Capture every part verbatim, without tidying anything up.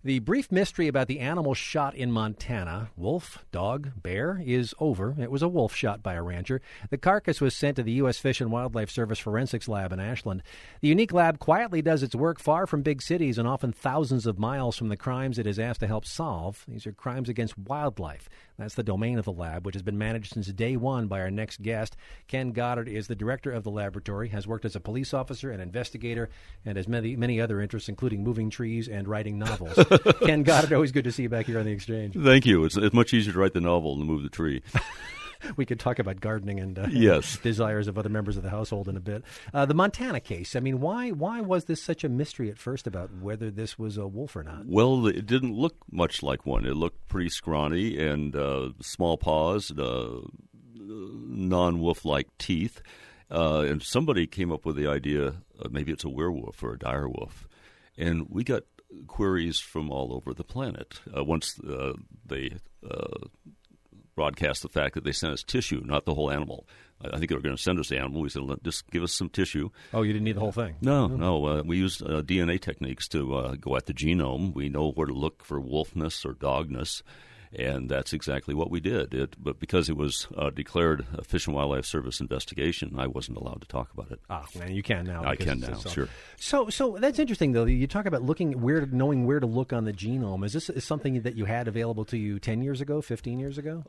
The brief mystery about the animal shot in Montana, wolf, dog, bear, is over. It was a wolf shot by a rancher. The carcass was sent to the U S Fish and Wildlife Service Forensics Lab in Ashland. The unique lab quietly does its work far from big cities and often thousands of miles from the crimes it is asked to help solve. These are crimes against wildlife. That's the domain of the lab, which has been managed since day one by our next guest. Ken Goddard is the director of the laboratory, has worked as a police officer and investigator, and has many, many other interests, including moving trees and writing novels. Ken Goddard, always good to see you back here on The Exchange. Thank you. It's, it's much easier to write the novel than to move the tree. We could talk about gardening and uh, yes. desires of other members of the household in a bit. Uh, the Montana case, I mean, why why was this such a mystery at first about whether this was a wolf or not? Well, it didn't look much like one. It looked pretty scrawny and uh, small paws, uh, non-wolf-like teeth. Uh, and somebody came up with the idea, uh, maybe it's a werewolf or a dire wolf. And we got queries from all over the planet. Uh, once uh, they... Uh, broadcast the fact that they sent us tissue, not the whole animal. I think they were going to send us the animal. We said, just give us some tissue. Oh, you didn't need the whole thing? No, mm-hmm. no. Uh, we used uh, D N A techniques to uh, go at the genome. We know where to look for wolfness or dogness, and that's exactly what we did. It, but because it was uh, declared a Fish and Wildlife Service investigation, I wasn't allowed to talk about it. Ah, and you can now. I can now, so. sure. So, so that's interesting, though. You talk about looking where, knowing where to look on the genome. Is this is something that you had available to you ten years ago, fifteen years ago?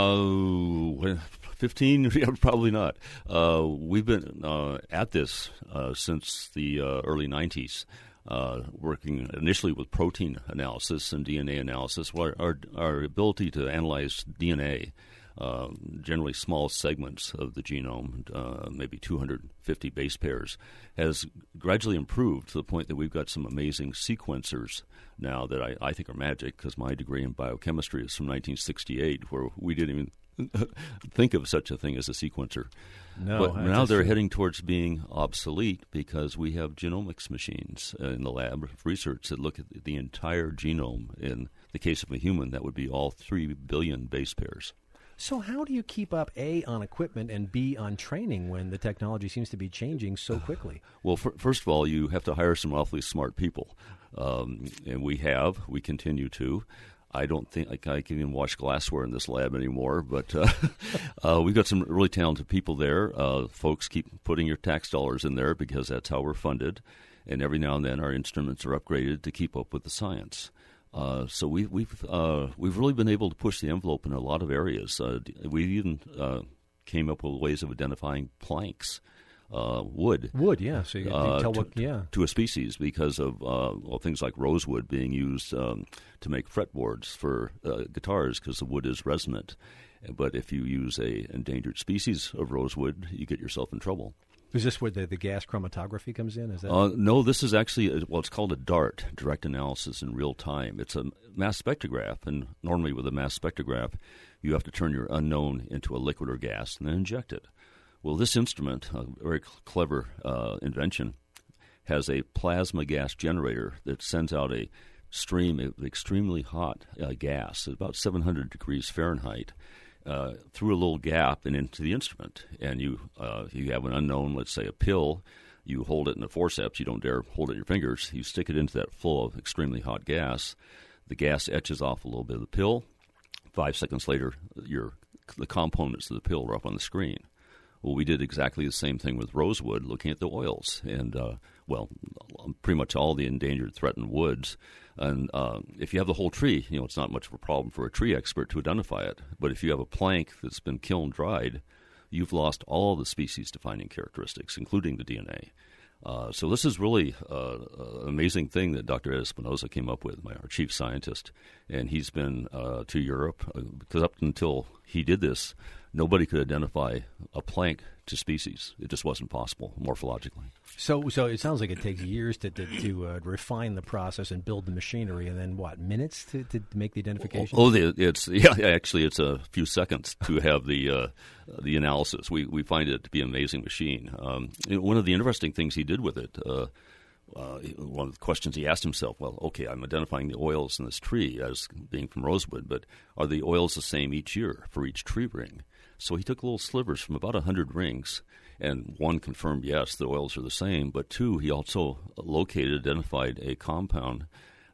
Uh, fifteen? Yeah, probably not. Uh, we've been uh, at this uh, since the uh, early nineties. Uh, working initially with protein analysis and D N A analysis. Well, our, our ability to analyze D N A, uh, generally small segments of the genome, uh, maybe two hundred fifty base pairs, has gradually improved to the point that we've got some amazing sequencers now that I, I think are magic, because my degree in biochemistry is from nineteen sixty-eight, where we didn't even think of such a thing as a sequencer. No, but now they're true. heading towards being obsolete because we have genomics machines in the lab of research that look at the entire genome. In the case of a human, that would be all three billion base pairs. So how do you keep up, A, on equipment, and B, on training when the technology seems to be changing so quickly? Well, for, first of all, you have to hire some awfully smart people, um, and we have. We continue to. I don't think I can even wash glassware in this lab anymore, but uh, uh, we've got some really talented people there. Uh, folks, keep putting your tax dollars in there because that's how we're funded, and every now and then our instruments are upgraded to keep up with the science. Uh, so we, we've uh, we've really been able to push the envelope in a lot of areas. Uh, we even uh, came up with ways of identifying planks. Uh, wood. Wood, yeah. So you can uh, tell to, what, yeah. to a species because of uh, well, things like rosewood being used um, to make fretboards for uh, guitars because the wood is resonant. But if you use a endangered species of rosewood, you get yourself in trouble. Is this where the, the gas chromatography comes in? Is that? Uh, no, this is actually, a, well, it's called a DART, direct analysis in real time. It's a mass spectrograph, and normally with a mass spectrograph, you have to turn your unknown into a liquid or gas and then inject it. Well, this instrument, a very cl- clever uh, invention, has a plasma gas generator that sends out a stream of extremely hot uh, gas at about seven hundred degrees Fahrenheit uh, through a little gap and into the instrument. And you uh, you have an unknown, let's say a pill. You hold it in a forceps. You don't dare hold it in your fingers. You stick it into that flow of extremely hot gas. The gas etches off a little bit of the pill. Five seconds later, your the components of the pill are up on the screen. Well, we did exactly the same thing with rosewood, looking at the oils, and, uh, well, pretty much all the endangered, threatened woods. And uh, if you have the whole tree, you know, it's not much of a problem for a tree expert to identify it. But if you have a plank that's been kiln dried, you've lost all the species-defining characteristics, including the D N A. Uh, so this is really uh, an amazing thing that Doctor Ed Espinosa came up with, my, our chief scientist. And he's been uh, to Europe, uh, because up until he did this, nobody could identify a plank to species. It just wasn't possible morphologically. So so it sounds like it takes years to to, to uh, refine the process and build the machinery, and then, what, minutes to, to make the identification? Oh, the, it's yeah, actually, it's a few seconds to have the uh, the analysis. We we find it to be an amazing machine. Um, one of the interesting things he did with it, uh, uh, one of the questions he asked himself, well, okay, I'm identifying the oils in this tree as being from rosewood, but are the oils the same each year for each tree ring? So he took little slivers from about one hundred rings, and one confirmed, yes, the oils are the same, but two, he also located, identified a compound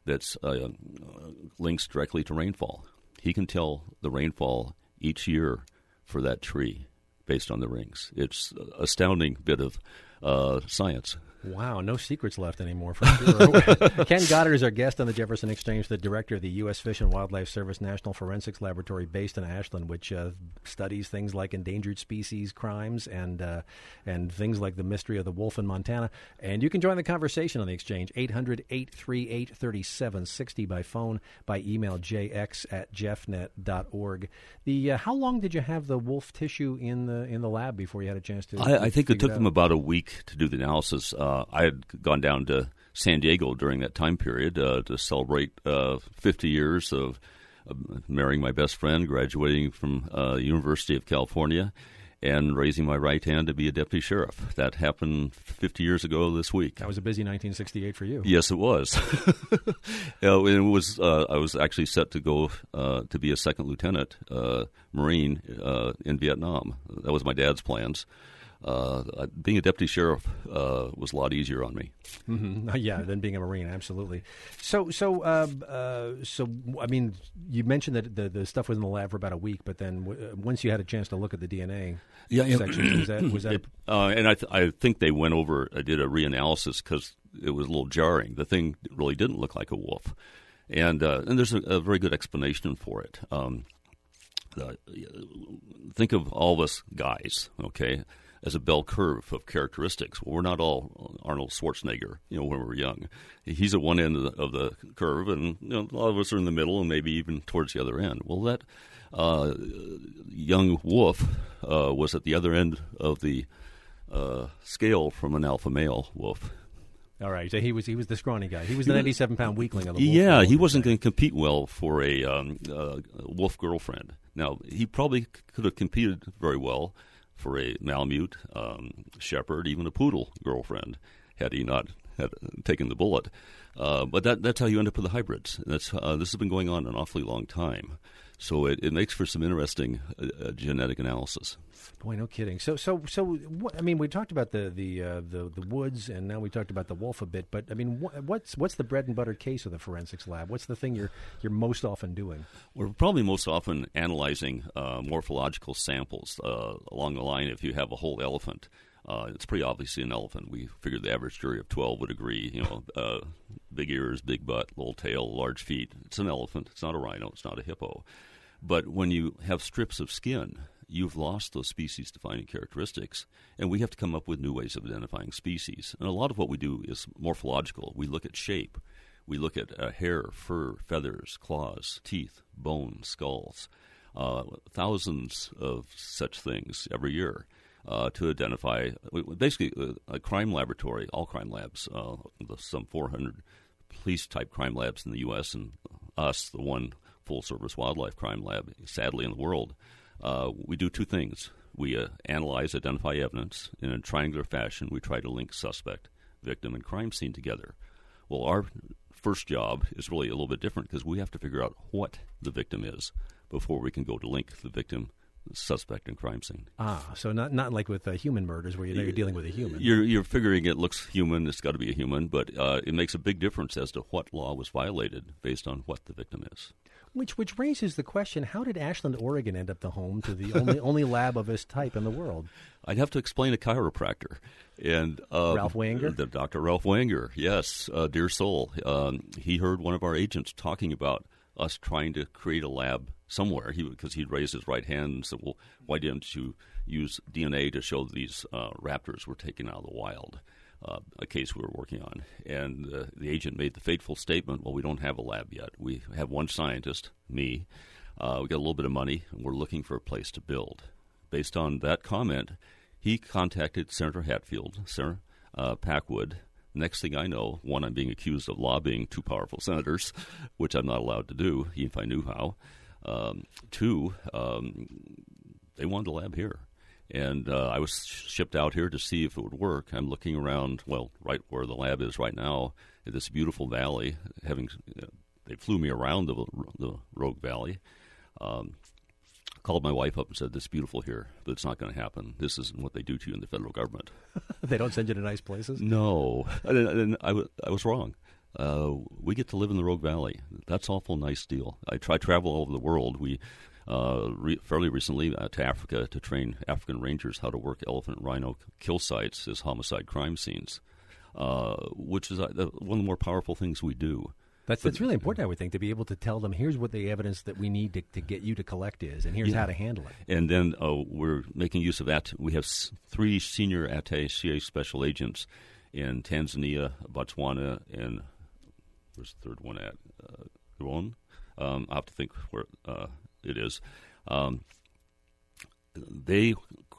that's uh, links directly to rainfall. He can tell the rainfall each year for that tree based on the rings. It's an astounding bit of uh, science. Wow, no secrets left anymore for sure. Ken Goddard is our guest on the Jefferson Exchange, the director of the U S Fish and Wildlife Service National Forensics Laboratory based in Ashland, which uh, studies things like endangered species crimes and uh, and things like the mystery of the wolf in Montana. And you can join the conversation on the Exchange, eight hundred, eight three eight, three seven six zero by phone, by email, j x at jeffnet dot org. The uh, how long did you have the wolf tissue in the in the lab before you had a chance to? I, I think it took it them about a week to do the analysis. Uh, I had gone down to San Diego during that time period uh, to celebrate uh, fifty years of uh, marrying my best friend, graduating from uh, University of California, and raising my right hand to be a deputy sheriff. That happened fifty years ago this week. That was a busy nineteen sixty-eight for you. Yes, it was. uh, it was. Uh, I was actually set to go uh, to be a second lieutenant uh, Marine uh, in Vietnam. That was my dad's plans. Uh, being a deputy sheriff uh, was a lot easier on me. Mm-hmm. Yeah, than being a Marine, absolutely. So, so, uh, uh, so, I mean, you mentioned that the, the stuff was in the lab for about a week, but then w- once you had a chance to look at the D N A yeah, yeah. section, was that? Was that it, uh, and I, th- I think they went over, I did a reanalysis because it was a little jarring. The thing really didn't look like a wolf, and uh, and there's a, a very good explanation for it. Um, uh, think of all of us guys, okay, as a bell curve of characteristics. Well, we're not all Arnold Schwarzenegger, you know, when we were young. He's at one end of the, of the curve, and you know, a lot of us are in the middle and maybe even towards the other end. Well, that uh, young wolf uh, was at the other end of the uh, scale from an alpha male wolf. All right, so he was he was the scrawny guy. He was the ninety-seven pound weakling of the wolf. Yeah, he wasn't going to compete well for a um, uh, wolf girlfriend. Now, he probably could have competed very well for a Malamute, um, shepherd, even a poodle girlfriend, had he not had taken the bullet. Uh, but that, that's how you end up with the hybrids. That's uh, this has been going on an awfully long time, so it, it makes for some interesting uh, genetic analysis. Boy, no kidding. So, so, so. What, I mean, we talked about the the, uh, the the woods, and now we talked about the wolf a bit. But I mean, what, what's what's the bread and butter case of the forensics lab? What's the thing you're you're most often doing? We're probably most often analyzing uh, morphological samples uh, along the line. If you have a whole elephant, uh, it's pretty obviously an elephant. We figured the average jury of twelve would agree. You know, uh, big ears, big butt, little tail, large feet. It's an elephant. It's not a rhino. It's not a hippo. But when you have strips of skin, you've lost those species-defining characteristics, and we have to come up with new ways of identifying species. And a lot of what we do is morphological. We look at shape. We look at uh, hair, fur, feathers, claws, teeth, bones, skulls, uh, thousands of such things every year uh, to identify. Basically, a crime laboratory, all crime labs, uh, some four hundred police-type crime labs in the U S and us, the one full-service wildlife crime lab, sadly, in the world. Uh, we do two things. We uh, analyze, identify evidence. In a triangular fashion, we try to link suspect, victim, and crime scene together. Well, our first job is really a little bit different because we have to figure out what the victim is before we can go to link the victim, suspect, and crime scene. Ah, so not not like with uh, human murders where you know you're dealing with a human. You're, you're figuring it looks human, it's got to be a human, but uh, it makes a big difference as to what law was violated based on what the victim is. Which which raises the question, how did Ashland, Oregon end up the home to the only only lab of its type in the world? I'd have to explain a chiropractor. and uh, Ralph Wanger? The Doctor Ralph Wanger, yes, uh, dear soul. Um, he heard one of our agents talking about us trying to create a lab somewhere he because he'd raised his right hand and said, well, why didn't you use D N A to show these uh, raptors were taken out of the wild? Uh, a case we were working on. And uh, the agent made the fateful statement, well, we don't have a lab yet. We have one scientist, me. Uh, we got a little bit of money, and we're looking for a place to build. Based on that comment, he contacted Senator Hatfield, Senator uh, Packwood. Next thing I know, one, I'm being accused of lobbying two powerful senators, which I'm not allowed to do, even if I knew how. Um, two, um, they wanted a lab here. And uh, I was shipped out here to see if it would work. I'm looking around, well, right where the lab is right now, in this beautiful valley. Having uh, they flew me around the, the Rogue Valley. Um, called my wife up and said, "This is beautiful here, but it's not going to happen. This isn't what they do to you in the federal government." They don't send you to nice places? No, and, and I, w- I was wrong. Uh, we get to live in the Rogue Valley. That's an awful nice deal. I try travel all over the world. We uh, re- fairly recently uh, to Africa to train African rangers how to work elephant and rhino kill sites as homicide crime scenes, uh, which is uh, one of the more powerful things we do. That's that's really important, I would think, to be able to tell them, here's what the evidence that we need to, to get you to collect is, and here's yeah. how to handle it. And then uh, we're making use of that. We have s- three senior attaché special agents in Tanzania, Botswana, and where's the third one at? Uh, Gabon? Um, I'll have to think where uh, it is. Um, they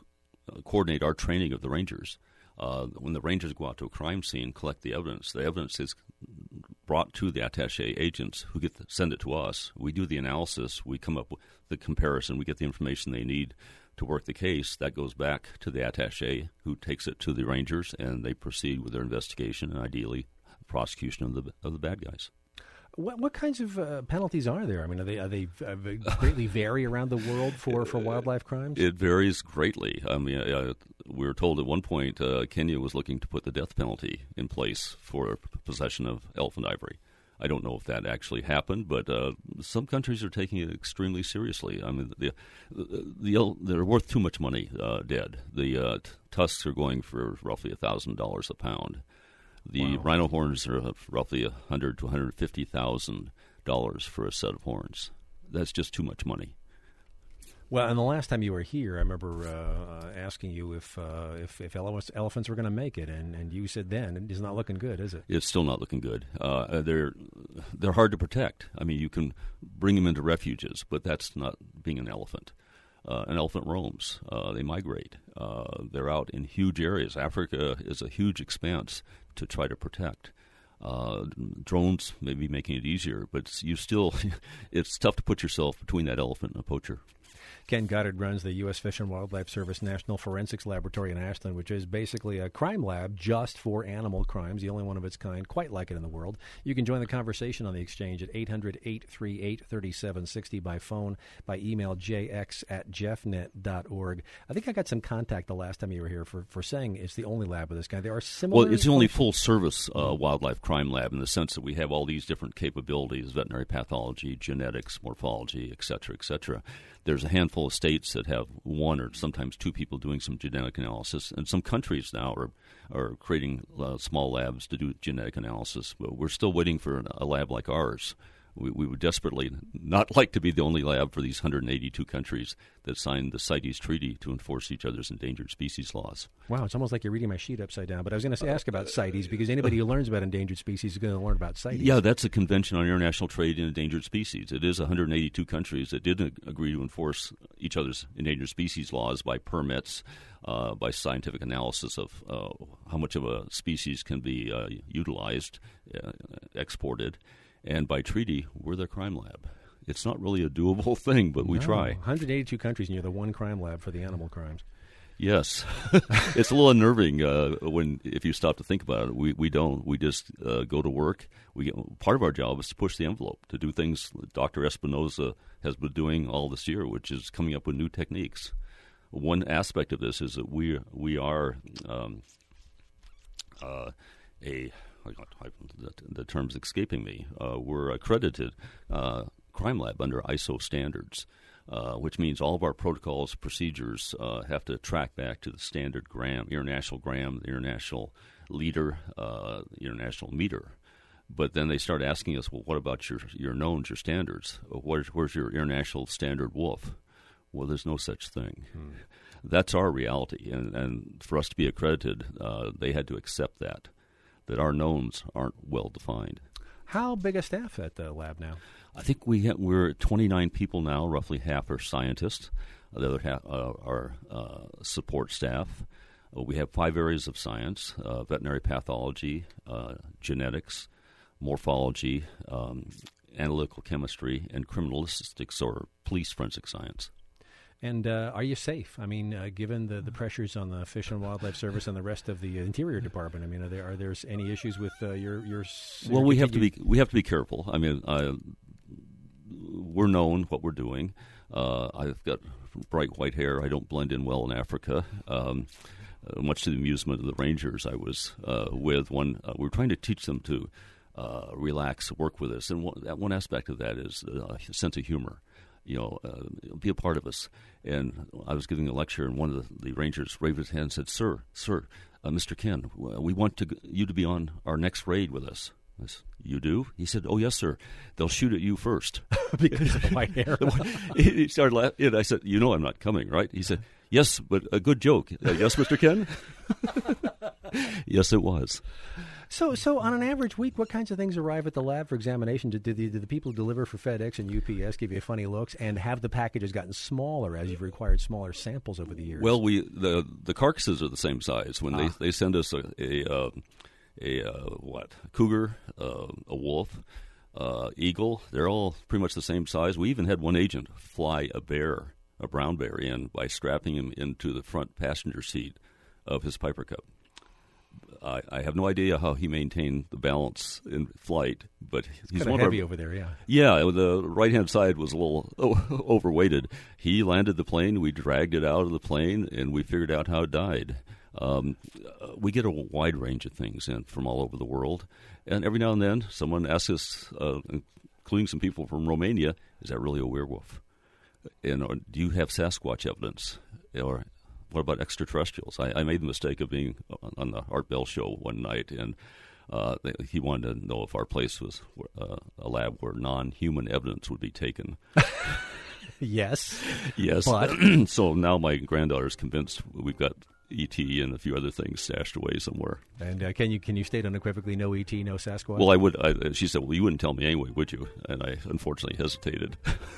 co- coordinate our training of the rangers. Uh, when the rangers go out to a crime scene, collect the evidence, the evidence is brought to the attaché agents who get the, send it to us. We do the analysis. We come up with the comparison. We get the information they need to work the case. That goes back to the attaché who takes it to the rangers, and they proceed with their investigation and ideally prosecution of the of the bad guys. What what kinds of uh, penalties are there? I mean, are they are they, are they greatly vary around the world for, for wildlife crimes? It varies greatly. I mean, uh, we were told at one point uh, Kenya was looking to put the death penalty in place for possession of elephant ivory. I don't know if that actually happened, but uh, some countries are taking it extremely seriously. I mean, the, the, the they're worth too much money uh, dead. The uh, t- tusks are going for roughly a thousand dollars a pound. The wow. rhino horns are roughly a hundred to one hundred fifty thousand dollars for a set of horns. That's just too much money. Well, and the last time you were here, I remember uh, asking you if uh, if, if elephants, elephants were going to make it, and, and you said then it's not looking good, is it? It's still not looking good. Uh, they're they're hard to protect. I mean, you can bring them into refuges, but that's not being an elephant. Uh, an elephant roams. Uh, they migrate. Uh, they're out in huge areas. Africa is a huge expanse to try to protect. Uh, drones may be making it easier, but you still, it's tough to put yourself between that elephant and a poacher. Ken Goddard runs the U S Fish and Wildlife Service National Forensics Laboratory in Ashland, which is basically a crime lab just for animal crimes, the only one of its kind, quite like it in the world. You can join the conversation on the exchange at eight hundred, eight three eight, three seven six zero by phone, by email, j x at jeffnet dot org. I think I got some contact the last time you were here for, for saying it's the only lab of this kind. There are similar... Well, it's the only full-service uh, wildlife crime lab in the sense that we have all these different capabilities, veterinary pathology, genetics, morphology, et cetera, et cetera. There's a handful of states that have one or sometimes two people doing some genetic analysis, and some countries now are are creating uh, small labs to do genetic analysis. But we're still waiting for a lab like ours. We, we would desperately not like to be the only lab for these one hundred eighty-two countries that signed the CITES Treaty to enforce each other's endangered species laws. Wow, it's almost like you're reading my sheet upside down. But I was going to ask about CITES because anybody who learns about endangered species is going to learn about CITES. Yeah, that's a convention on international trade in endangered species. It is one hundred eighty-two countries that did agree to enforce each other's endangered species laws by permits, uh, by scientific analysis of uh, how much of a species can be uh, utilized, uh, exported. And by treaty, we're the crime lab. It's not really a doable thing, but we no, try. one hundred eighty-two countries, and you're the one crime lab for the animal crimes. Yes. It's a little unnerving uh, when if you stop to think about it. We we don't. We just uh, go to work. We get, part of our job is to push the envelope, to do things Doctor Espinoza has been doing all this year, which is coming up with new techniques. One aspect of this is that we, we are um, uh, a... The, the term's escaping me. Uh, we're accredited uh, crime lab under I S O standards, uh, which means all of our protocols, procedures uh, have to track back to the standard gram, international gram, the international leader, uh, the international meter. But then they start asking us, well, what about your your knowns, your standards? Where's, where's your international standard wolf? Well, there's no such thing. Hmm. That's our reality, and, and for us to be accredited, uh, they had to accept that. that our knowns aren't well defined. How big a staff at the lab now? I think we ha- we're at twenty-nine people now. Roughly half are scientists. The other half uh, are uh, support staff. Uh, we have five areas of science: uh, veterinary pathology, uh, genetics, morphology, um, analytical chemistry, and criminalistics or police forensic science. And uh, are you safe? I mean, uh, given the, the pressures on the Fish and Wildlife Service and the rest of the Interior Department, I mean, are there are there any issues with uh, your your? Well, we have to be we have to be careful. I mean, uh, we're known what we're doing. Uh, I've got bright white hair. I don't blend in well in Africa. Um, uh, much to the amusement of the rangers I was uh, with, one uh, we were trying to teach them to uh, relax, work with us. And one, that one aspect of that is uh, a sense of humor. You know, uh, be a part of us. And I was giving a lecture, and one of the, the rangers raised his hand and said, "Sir, sir, uh, Mister Ken, we want to, you to be on our next raid with us." I said, "You do?" He said, "Oh, yes, sir. They'll shoot at you first." Because of the white hair. He started laughing. And I said, "You know I'm not coming, right?" He said, "Yes, but a good joke." Uh, yes, Mister Ken? Yes, it was. So, so on an average week, what kinds of things arrive at the lab for examination? Do, do, the, do the people who deliver for FedEx and U P S give you funny looks? And have the packages gotten smaller as you've required smaller samples over the years? Well, we the the carcasses are the same size. When ah. they, they send us a a, uh, a uh, what cougar, uh, a wolf, uh, eagle, they're all pretty much the same size. We even had one agent fly a bear, a brown bear, in by strapping him into the front passenger seat of his Piper Cub. I, I have no idea how he maintained the balance in flight, but it's he's kind of one heavy of our, over there, yeah. Yeah, the right-hand side was a little overweighted. He landed the plane, we dragged it out of the plane, and we figured out how it died. Um, we get a wide range of things in from all over the world, and every now and then someone asks us, uh, including some people from Romania, "Is that really a werewolf? And or, do you have Sasquatch evidence?" Or what about extraterrestrials? I, I made the mistake of being on the Art Bell show one night, and uh, he wanted to know if our place was uh, a lab where non-human evidence would be taken. Yes. Yes. But So now my granddaughter's convinced we've got E T and a few other things stashed away somewhere. And uh, can you can you state unequivocally no E T, no Sasquatch? Well, I would. I, she said, "Well, you wouldn't tell me anyway, would you?" And I unfortunately hesitated.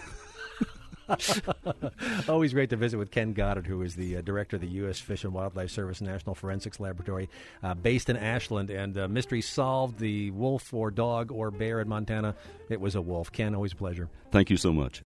Always great to visit with Ken Goddard, who is the uh, director of the U S Fish and Wildlife Service National Forensics Laboratory, uh, based in Ashland. And uh, mystery solved, the wolf or dog or bear in Montana. It was a wolf. Ken, always a pleasure. Thank you so much.